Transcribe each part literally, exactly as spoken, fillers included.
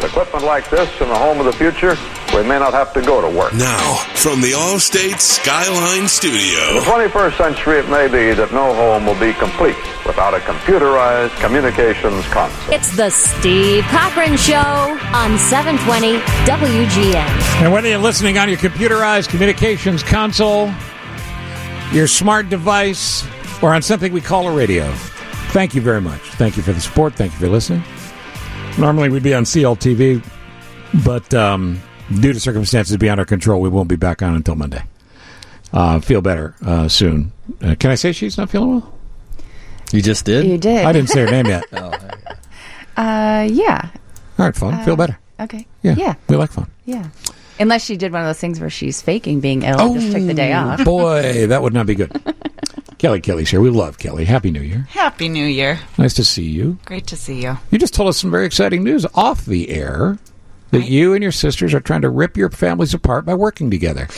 equipment like this in the home of the future, we may not have to go to work. Now, from the Allstate Skyline Studio. In the twenty-first century, it may be that no home will be complete without a computerized communications console. It's the Steve Cochran Show on seven twenty W G N. And whether you're listening on your computerized communications console, your smart device, or on something we call a radio, thank you very much. Thank you for the support. Thank you for listening. Normally we'd be on C L T V, but um, due to circumstances beyond our control, we won't be back on until Monday. Uh, feel better uh, soon. Uh, can I say she's not feeling well? You just did? You did. I didn't say her name yet. Oh, Uh, yeah. All right, fun. Uh, feel better. Okay. Yeah. Yeah. We like fun. Yeah. Unless she did one of those things where she's faking being ill and just took the day off. Boy, that would not be good. Kelly Kelly's here. We love Kelly. Happy New Year. Happy New Year. Nice to see you. Great to see you. You just told us some very exciting news off the air that Right. you and your sisters are trying to rip your families apart by working together.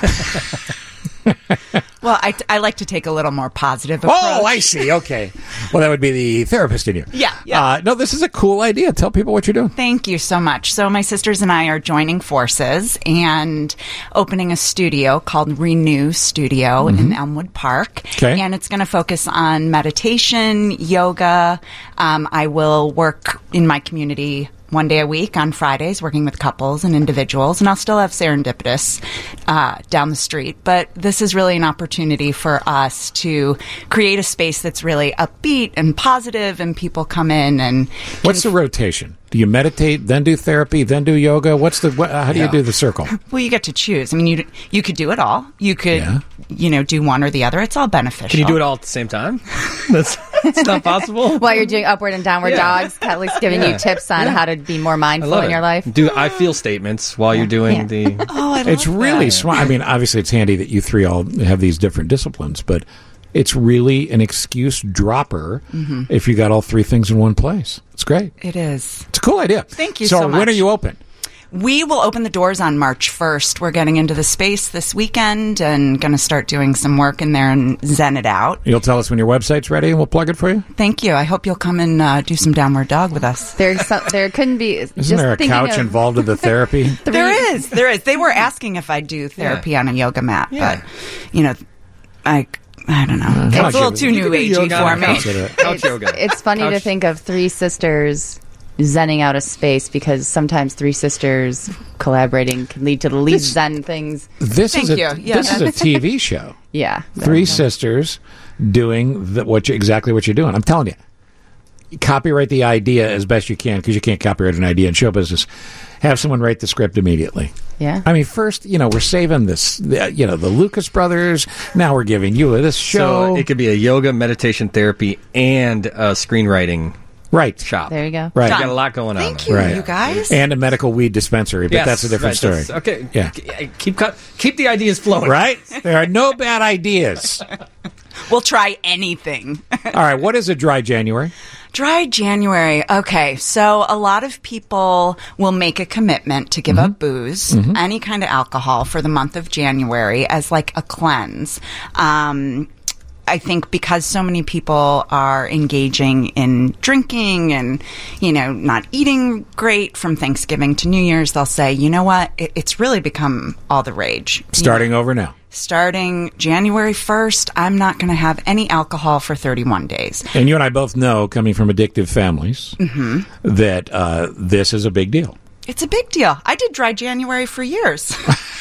Well, I, I like to take a little more positive approach. Oh, I see. Okay. Well, that would be the therapist in you. Yeah, yeah. Uh, no, this is a cool idea. Tell people what you're doing. Thank you so much. So my sisters and I are joining forces and opening a studio called Renew Studio in Elmwood Park. Okay. And it's going to focus on meditation, yoga. Um, I will work in my community one day a week on Fridays, working with couples and individuals, and I'll still have Serendipitous uh, down the street. But this is really an opportunity for us to create a space that's really upbeat and positive, and people come in and... What's the rotation? Do you meditate, then do therapy, then do yoga? What's the? What, how do you Yeah. do the circle? Well, you get to choose. I mean, you you could do it all. You could, Yeah. you know, do one or the other. It's all beneficial. Can you do it all at the same time? That's, that's not possible. While you're doing upward and downward Yeah. dogs, Kelly's giving Yeah. you tips on Yeah. how to be more I mindful love in it. your life. Do I feel statements while you're doing Yeah. the... Oh, I love It's really that. smart. I mean, obviously, it's handy that you three all have these different disciplines, but it's really an excuse dropper if you got all three things in one place. It's great. It is. It's a cool idea. Thank you so so when much. are you open? We will open the doors on March first. We're getting into the space this weekend and going to start doing some work in there and zen it out. You'll tell us when your website's ready, and we'll plug it for you. Thank you. I hope you'll come and uh, do some downward dog with us. There's some, there couldn't be. Isn't just there a thinking couch of involved in the therapy? three- There is. There is. They were asking if I do therapy on a yoga mat, Yeah. but, you know, I, I don't know. couch It's a little yoga. too You new could do agey yoga for on a me. couch. Consider it. Couch It's, yoga. it's funny to Couch- think of three sisters zenning out a space, because sometimes three sisters collaborating can lead to the least zen things. This Thank is a, you. Yeah, this is a T V show. Yeah. Three sisters doing the, what you, exactly what you're doing. I'm telling you. Copyright the idea as best you can, because you can't copyright an idea in show business. Have someone write the script immediately. Yeah. I mean, first, you know, we're saving this, the, you know, the Lucas brothers. Now we're giving you this show. So it could be a yoga, meditation, therapy, and a screenwriting right. shop. There you go. Right. You got a lot going on. Thank you, Right. you guys. And a medical weed dispensary, but Yes, that's a different right, story. that's- Okay. Yeah. K- Keep cut- keep the ideas flowing. Right? There are no bad ideas. We'll try anything. All right. What is a dry January? Dry January. Okay, so a lot of people will make a commitment to give up booze, any kind of alcohol for the month of January as like a cleanse. Um, I think because so many people are engaging in drinking and, you know, not eating great from Thanksgiving to New Year's, they'll say, you know what, it, it's really become all the rage. You Starting know, over now. Starting January first, I'm not going to have any alcohol for thirty-one days. And you and I both know, coming from addictive families, that uh, this is a big deal. It's a big deal. I did dry January for years.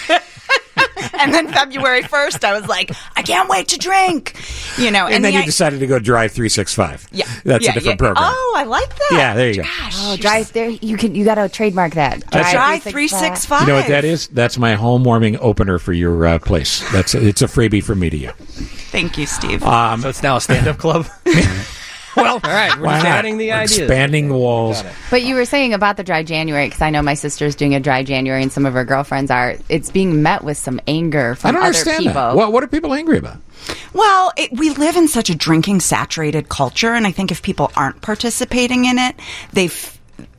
And then February first, I was like, I can't wait to drink. You know, And, and then the you I- decided to go dry three sixty-five. Yeah, That's yeah, a different yeah. program. Oh, I like that. Yeah, there you go. Gosh, Oh, you're dry s- there. You can. You got to trademark that. That's Dry three six five. You know what that is? That's my home warming opener for your uh, place. That's it's a freebie from me to you. Thank you, Steve. Um, So it's now a stand-up club. Well, all right. We're why just not? adding the We're ideas. expanding the walls. But you were saying about the dry January, because I know my sister's doing a dry January, and some of her girlfriends are. It's being met with some anger I from don't other understand people. that. What, what are people angry about? Well, it, we live in such a drinking saturated culture, and I think if people aren't participating in it, they've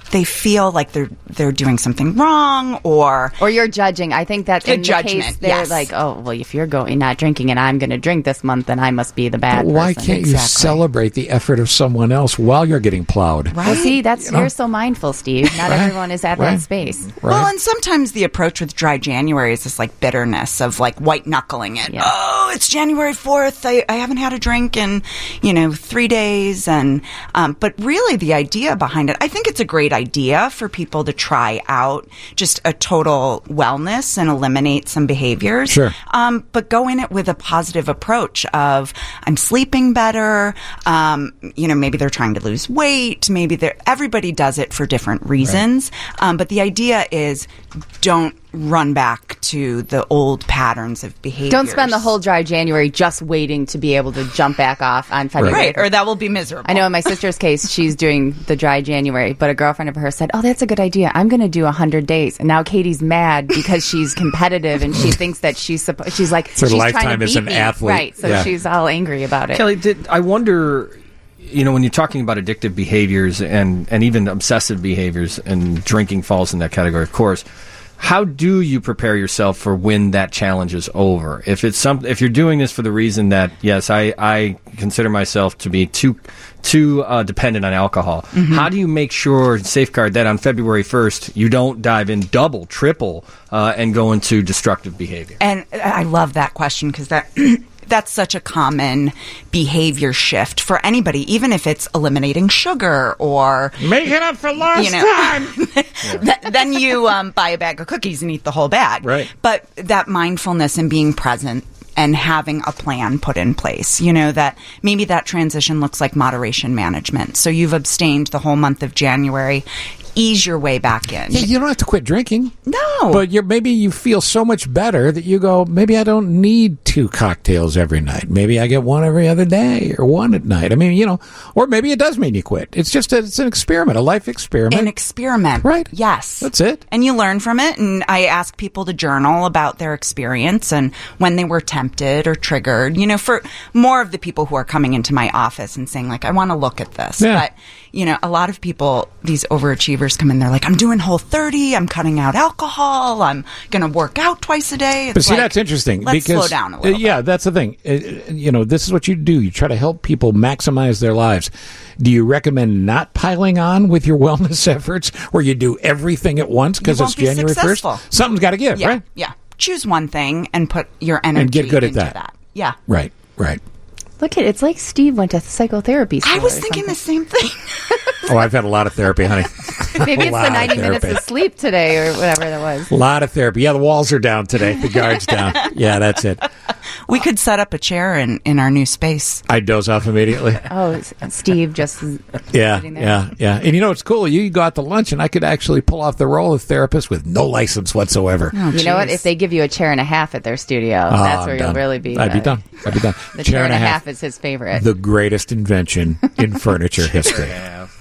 they feel like they're they're doing something wrong, or or you're judging. I think that's A in the judgment, case. They're yes. like, oh, well, if you're going not drinking and I'm going to drink this month, then I must be the bad But why person. can't you Exactly. celebrate the effort of someone else while you're getting plowed? right? Well, see, that's You know? you're so mindful, Steve. Not Right. everyone is at Right. that space. Right? Well, and sometimes the approach with dry January is this like bitterness of like white knuckling it. Yeah. Oh, it's January fourth. I, I haven't had a drink in, you know, three days. And, um, but really the idea behind it, I think it's a great idea for people to try out just a total wellness and eliminate some behaviors. Sure. Um, but go in it with a positive approach of I'm sleeping better. Um, you know, maybe they're trying to lose weight. Maybe they're, everybody does it for different reasons. Um, but the idea is don't run back to the old patterns of behavior. Don't spend the whole dry January just waiting to be able to jump back off on February. Right, or that will be miserable. I know in my sister's case, she's doing the dry January, but a girlfriend of hers said, oh, that's a good idea. I'm going to do one hundred days. And now Katie's mad because she's competitive and she thinks that she's supposed, she's like, It's her she's trying lifetime to as beat an me. athlete. Right, so Yeah. she's all angry about it. Kelly, did I wonder, you know, when you're talking about addictive behaviors and, and even obsessive behaviors, and drinking falls in that category, of course, how do you prepare yourself for when that challenge is over? If it's some, if you're doing this for the reason that, yes, I, I consider myself to be too too uh, dependent on alcohol, Mm-hmm. how do you make sure and safeguard that on February first you don't dive in double, triple, uh, and go into destructive behavior? And I love that question because that that's such a common behavior shift for anybody, even if it's eliminating sugar or Make it up for lost you know, time. th- then you um, buy a bag of cookies and eat the whole bag. Right. But that mindfulness and being present and having a plan put in place, you know, that maybe that transition looks like moderation management. So you've abstained the whole month of January. Ease your way back in. Yeah, you don't have to quit drinking. No. But you're, maybe you feel so much better that you go, maybe I don't need two cocktails every night. Maybe I get one every other day or one at night. I mean, you know, or maybe it does mean you quit. It's just a, it's an experiment, a life experiment. An experiment. Right. Yes. That's it. And you learn from it. And I ask people to journal about their experience and when they were tempted or triggered, you know, for more of the people who are coming into my office and saying, like, I want to look at this. Yeah. But, you know, a lot of people, these overachievers come in, they're like, I'm doing Whole thirty, I'm cutting out alcohol, I'm going to work out twice a day. It's But see, like, that's interesting. Let's because, slow down a little uh, Yeah, that's the thing. Uh, you know, this is what you do. You try to help people maximize their lives. Do you recommend not piling on with your wellness efforts where you do everything at once because You it's won't be January successful. first? Something's got to give, Yeah. right? Yeah. Choose one thing and put your energy get good at into that. that. Yeah. Right, right. Look at it's like Steve went to psychotherapy school. I was or thinking the something. same thing. Oh, I've had a lot of therapy, honey. Maybe it's lot the of ninety minutes therapy. of sleep today or whatever that was. A lot of therapy. Yeah, the walls are down today. The guard's down. Yeah, that's it. We could set up a chair in, in our new space. I doze off immediately. Oh, it's- Steve just Yeah, sitting there. yeah, yeah. And you know what's cool? You go out to lunch, and I could actually pull off the role of therapist with no license whatsoever. Oh, You know what? geez. If they give you a chair and a half at their studio, Oh, that's I'm where done. you'll really be. I'd be uh, done. I'd be done. The chair, and a half is his favorite. the greatest invention in furniture history.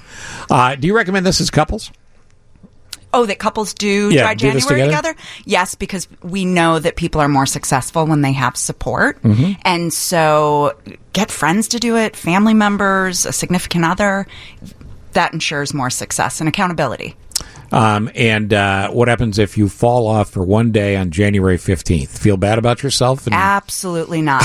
Uh, do you recommend this as couples? Oh, that couples do Yeah, dry do this January together? together? Yes, because we know that people are more successful when they have support. Mm-hmm. And so get friends to do it, family members, a significant other. That ensures more success and accountability. Um, and uh, what happens if you fall off for one day on January fifteenth? Feel bad about yourself? And, Absolutely not.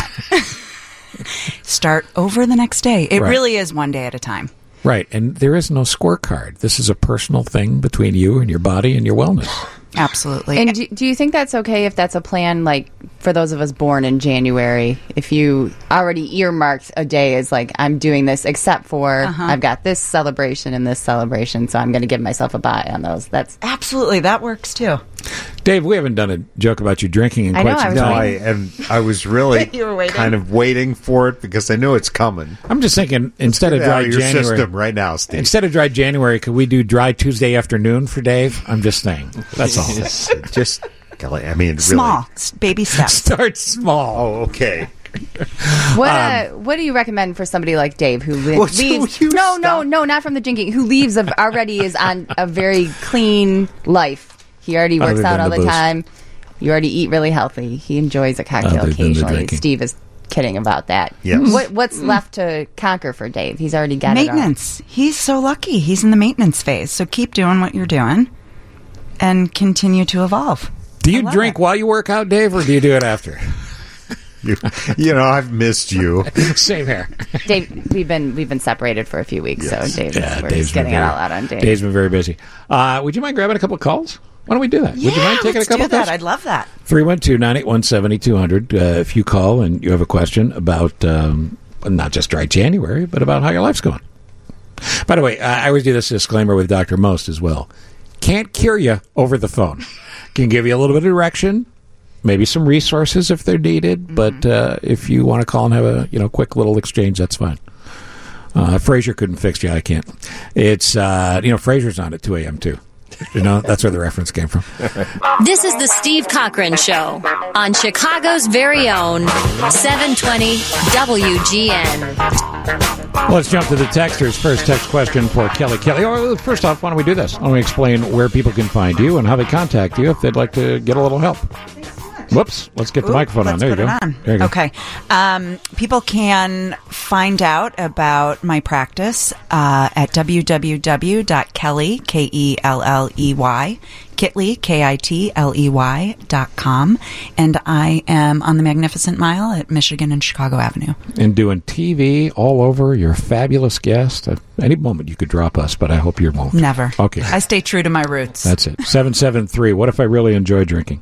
Start over the next day. It Right. really is one day at a time. Right. And there is no scorecard. This is a personal thing between you and your body and your wellness. Absolutely. And do, do you think that's okay if that's a plan, like for those of us born in January, if you already earmarked a day as like, I'm doing this except for Uh-huh. I've got this celebration and this celebration, so I'm going to give myself a bye on those. That's Absolutely. That works too. Dave, we haven't done a joke about you drinking in I quite know, I some was No, time. I and I was really You were waiting? kind of waiting for it because I knew it's coming. I'm just thinking, instead of Get it out dry of your January, system right now, Steve. instead of dry January, could we do dry Tuesday afternoon for Dave? I'm just saying. That's all. Just, Kelly, I mean, really. Small. S- Baby steps. Start small. Oh, okay. what. Uh, what do you recommend for somebody like Dave who li- Well, so leaves? you No, no, stop. no, not from the drinking. Who leaves of, already is on a very clean life. He already works Other out than all the the booze. time. You already eat really healthy. He enjoys a cocktail Other than the occasionally. drinking. Steve is kidding about that. Yes. What, what's left to conquer for Dave? He's already got Maintenance. He's so lucky. He's in the maintenance phase. So keep doing what you're doing and continue to evolve. Do you I love drink it. while you work out, Dave, or do you do it after? You, you know, I've missed you. Same here. it all. Dave, we've been we've been separated for a few weeks, Yes. so Dave, Yeah, we're Dave's just getting been it very- all out on Dave. Dave's been very busy. Uh, would you mind grabbing a couple of calls? Why don't we do that? Yeah, would you mind taking let's a couple do of that. calls? I'd love that. three one two, nine eight one, seven two zero zero. Uh, if you call and you have a question about um, not just dry January, but about how your life's going. By the way, I I always do this disclaimer with Doctor Most as well. Can't cure you over the phone. Can give you a little bit of direction, maybe some resources if they're needed. Mm-hmm. But uh, if you want to call and have a you know quick little exchange, that's fine. Uh, Frazier couldn't fix you. I can't. It's uh, you know Frazier's on at two a.m. too. You know that's where the reference came from. This is the Steve Cochran Show on Chicago's very own seven twenty W G N. Let's jump to the texters. First text question for Kelly. Kelly, oh, first off, why don't we do this? Why don't we explain where people can find you and how they contact you if they'd like to get a little help? Whoops. Let's get the Ooh, microphone on. let's There you put go. it on. There you go. Okay. Um, people can find out about my practice uh, at w w w dot kelly, K E L L E Y, Kitley, K I T L E Y dot com. And I am on the Magnificent Mile at Michigan and Chicago Avenue. And doing T V all over. You're a fabulous guest. At any moment you could drop us, but I hope you won't. Never. Okay. I stay true to my roots. That's it. seven seven three. What if I really enjoy drinking?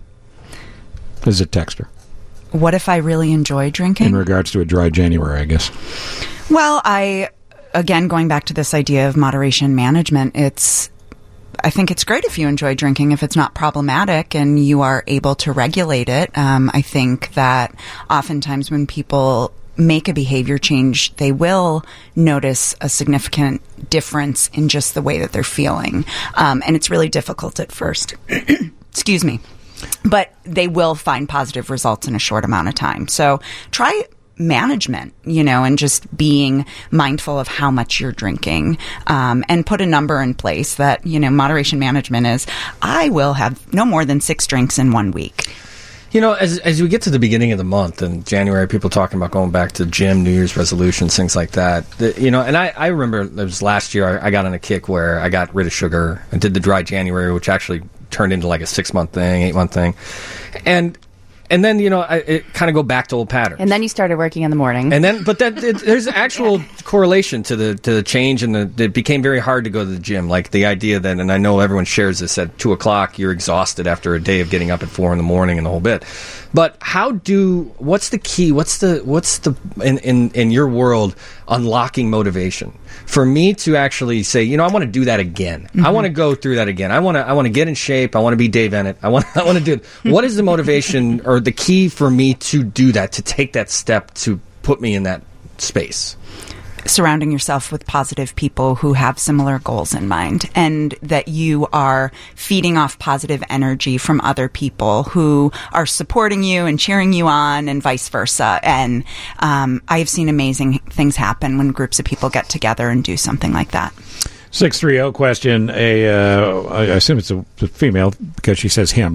This is a texter What if I really enjoy drinking? in regards to a dry January, I guess. Well, I, again, going back to this idea of moderation management, it's, I think it's great if you enjoy drinking, if it's not problematic and you are able to regulate it. Um, I think that oftentimes when people make a behavior change, they will notice a significant difference in just the way that they're feeling. Um, and it's really difficult at first. Excuse me. But they will find positive results in a short amount of time. So try management, you know, and just being mindful of how much you're drinking, um, and put a number in place that, you know, moderation management is, I will have no more than six drinks in one week. You know, as as we get to the beginning of the month in January, people talking about going back to the gym, New Year's resolutions, things like that. The, you know, and I, I remember it was last year I, I got on a kick where I got rid of sugar and did the dry January, which actually turned into like a six month thing, eight month thing, and and then you know I, it kind of go back to old patterns. And then you started working in the morning. And then, but that it, there's actual correlation to the to the change, and the it became very hard to go to the gym. Like the idea that, and I know everyone shares this, at two o'clock you're exhausted after a day of getting up at four in the morning and the whole bit. But how do? What's the key? What's the what's the in in in your world unlocking motivation for me to actually say, you know, I want to do that again. Mm-hmm. I want to go through that again. I want to I want to get in shape. I want to be Dave Ennett. I want I want to do it. What is the motivation or the key for me to do that, to take that step to put me in that space? Surrounding yourself with positive people who have similar goals in mind, and that you are feeding off positive energy from other people who are supporting you and cheering you on, and vice versa. And um, I have seen amazing things happen when groups of people get together and do something like that. six three zero question. A, uh, I assume it's a, a female because she says him.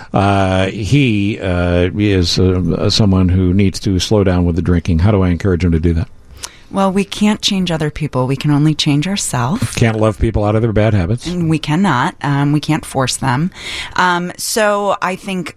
Uh, he uh, is uh, someone who needs to slow down with the drinking. How do I encourage him to do that? Well, we can't change other people. We can only change ourselves. Can't love people out of their bad habits. And we cannot. Um, we can't force them. Um, so I think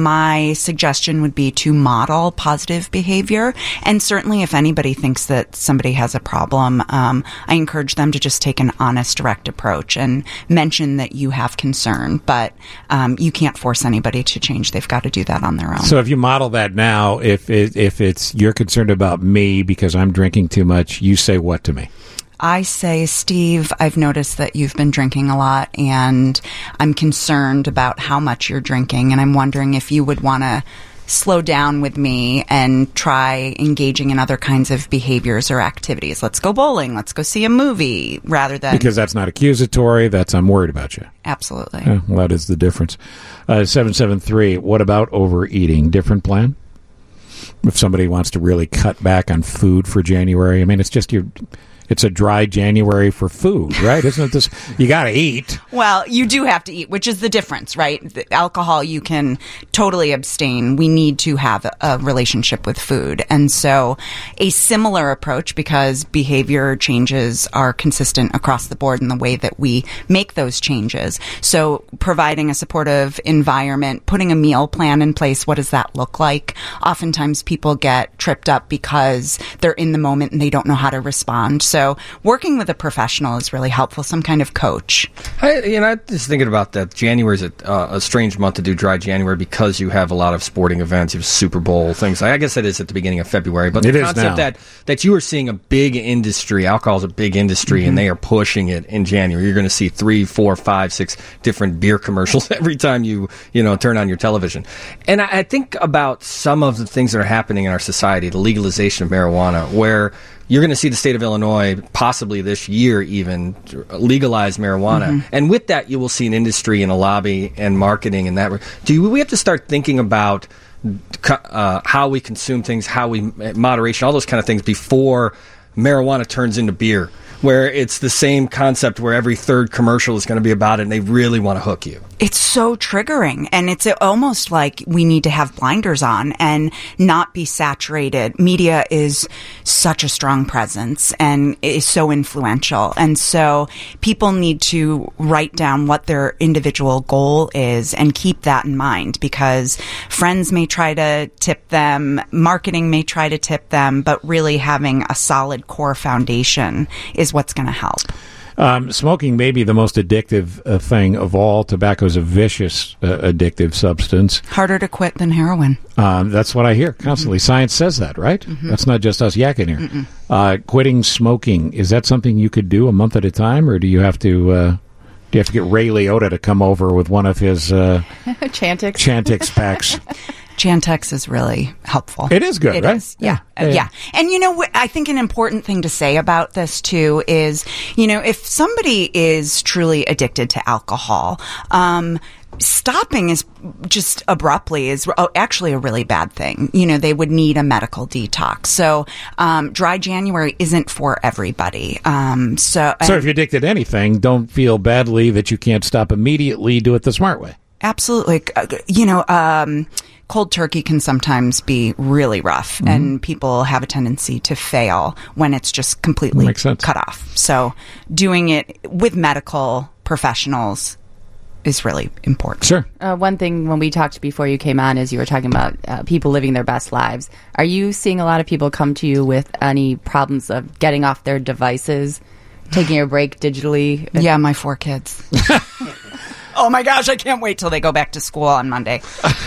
my suggestion would be to model positive behavior. And certainly if anybody thinks that somebody has a problem, um, I encourage them to just take an honest, direct approach and mention that you have concern. But um, you can't force anybody to change. They've got to do that on their own. So if you model that now, if it, if it's you're concerned about me because I'm drinking too much, you say what to me? I say, Steve, I've noticed that you've been drinking a lot, and I'm concerned about how much you're drinking, and I'm wondering if you would want to slow down with me and try engaging in other kinds of behaviors or activities. Let's go bowling. Let's go see a movie, rather than... Because that's not accusatory. That's I'm worried about you. Absolutely. Yeah, well, that is the difference. Uh, seven seven three, what about overeating? Different plan? If somebody wants to really cut back on food for January, I mean, it's just you... it's a dry January for food, right? Isn't it this? You got to eat. Well, you do have to eat, which is the difference, right? The alcohol, you can totally abstain. We need to have a, a relationship with food. And so a similar approach, because behavior changes are consistent across the board in the way that we make those changes. So providing a supportive environment, putting a meal plan in place, what does that look like? Oftentimes people get tripped up because they're in the moment and they don't know how to respond. So working with a professional is really helpful, some kind of coach. I, you know, I'm just thinking about that. January is a, uh, a strange month to do dry January because you have a lot of sporting events, you have Super Bowl, things. I guess it is at the beginning of February. But it the is concept now. that that you are seeing a big industry, alcohol is a big industry, Mm-hmm. and they are pushing it in January. You're going to see three, four, five, six different beer commercials every time you you know turn on your television. And I, I think about some of the things that are happening in our society, the legalization of marijuana, where you're going to see the state of Illinois, possibly this year even, legalize marijuana. Mm-hmm. And with that, you will see an industry and a lobby and marketing and that. Do we have to start thinking about uh, how we consume things, how we, moderation, all those kind of things before marijuana turns into beer, where it's the same concept where every third commercial is going to be about it and they really want to hook you? It's so triggering, and it's almost like we need to have blinders on and not be saturated. Media is such a strong presence and is so influential. And so people need to write down what their individual goal is and keep that in mind, because friends may try to tip them, marketing may try to tip them, but really having a solid core foundation is what's going to help. Um, smoking may be the most addictive uh, thing of all. Tobacco is a vicious, uh, addictive substance. Harder to quit than heroin. Um, that's what I hear constantly. Mm-hmm. Science says that, right? Mm-hmm. That's not just us yakking here. Uh, quitting smoking, is that something you could do a month at a time, or do you have to... Uh, do you have to get Ray Liotta to come over with one of his uh, Chantix Chantix packs? Chantix is really helpful. It is good, it right? Is. Yeah. Yeah. yeah. Yeah. And, you know, I think an important thing to say about this, too, is, you know, if somebody is truly addicted to alcohol, um, stopping is just abruptly is actually a really bad thing. You know, they would need a medical detox. So, um, dry January isn't for everybody. Um, so, So if you're addicted to anything, don't feel badly that you can't stop immediately. Do it the smart way. Absolutely. Uh, You know, um, cold turkey can sometimes be really rough, mm-hmm. and people have a tendency to fail when it's just completely Makes sense. cut off. So doing it with medical professionals is really important. Sure. Uh, one thing when we talked before you came on is you were talking about uh, people living their best lives. Are you seeing a lot of people come to you with any problems of getting off their devices, taking a break digitally? Yeah, my four kids. Oh my gosh, I can't wait till they go back to school on Monday.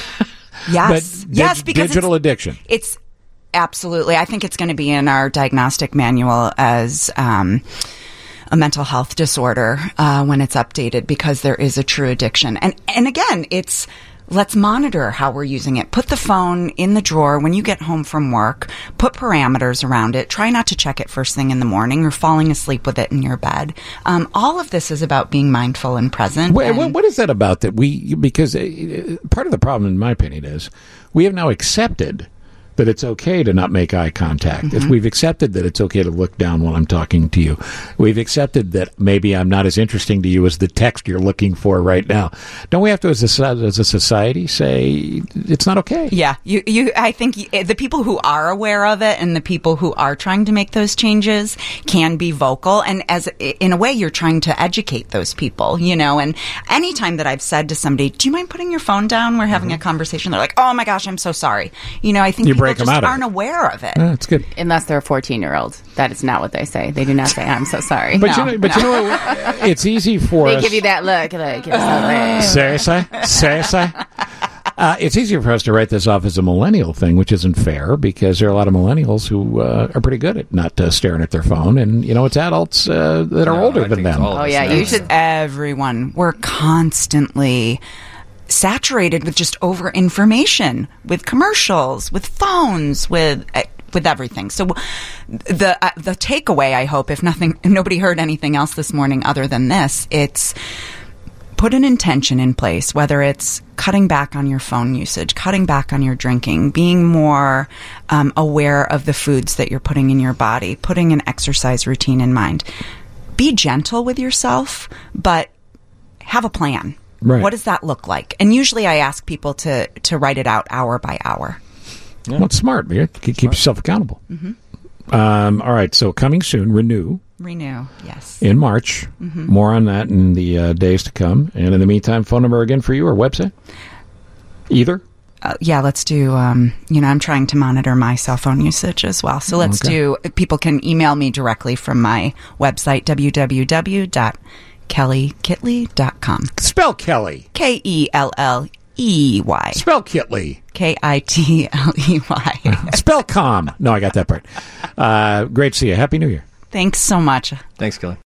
Yes. But yes, dig- because digital it's, addiction. It's absolutely. I think it's going to be in our diagnostic manual as um, a mental health disorder uh, when it's updated, because there is a true addiction. And and again, it's let's monitor how we're using it. Put the phone in the drawer when you get home from work. Put parameters around it. Try not to check it first thing in the morning or falling asleep with it in your bed. Um, all of this is about being mindful and present. What, and what, what is that about that we, because uh, part of the problem, in my opinion, is we have now accepted that it's okay to not make eye contact. Mm-hmm. If we've accepted that it's okay to look down while I'm talking to you, we've accepted that maybe I'm not as interesting to you as the text you're looking for right now. Don't we have to, as a, as a society, say it's not okay? Yeah, you, you. I think the people who are aware of it and the people who are trying to make those changes can be vocal, and as in a way, you're trying to educate those people. You know, and anytime that I've said to somebody, "Do you mind putting your phone down? We're having mm-hmm. a conversation," they're like, "Oh my gosh, I'm so sorry." You know, I think You people break them just out of aren't it. aware of it. Yeah, that's good. Unless they're a fourteen-year-old. That is not what they say. They do not say, I'm so sorry. But No, you know, but no. you know what? It's easy for They us. give you that look. Like, you're so late. Seriously? Seriously? Uh, it's easier for us to write this off as a millennial thing, which isn't fair, because there are a lot of millennials who uh, are pretty good at not uh, staring at their phone, and you know it's adults uh, that are No, older I than think it's them. all of Oh, us yeah, now. you should. Everyone, we're constantly saturated with just over information, with commercials, with phones, with uh, with everything. So the uh, the takeaway, I hope, if nothing, if nobody heard anything else this morning other than this, it's put an intention in place, whether it's cutting back on your phone usage, cutting back on your drinking, being more um, aware of the foods that you're putting in your body, putting an exercise routine in mind. Be gentle with yourself, but have a plan. Right. What does that look like? And usually I ask people to, to write it out hour by hour. Yeah. Well, it's smart. You keep smart. yourself accountable. Mm-hmm. Um, all right, so coming soon, Renew. Renew, yes. In March. Mm-hmm. More on that in the uh, days to come. And in the meantime, phone number again for you or website? Either? Uh, yeah, let's do, um, you know, I'm trying to monitor my cell phone usage as well. So let's okay. do, people can email me directly from my website, w w w dot kelly kitley dot com. Spell Kelly. K E L L E Y. Spell Kitley. K I T L E Y. Spell calm. No, I got that part. Uh, great to see you. Happy New Year. Thanks so much. Thanks, Kelly.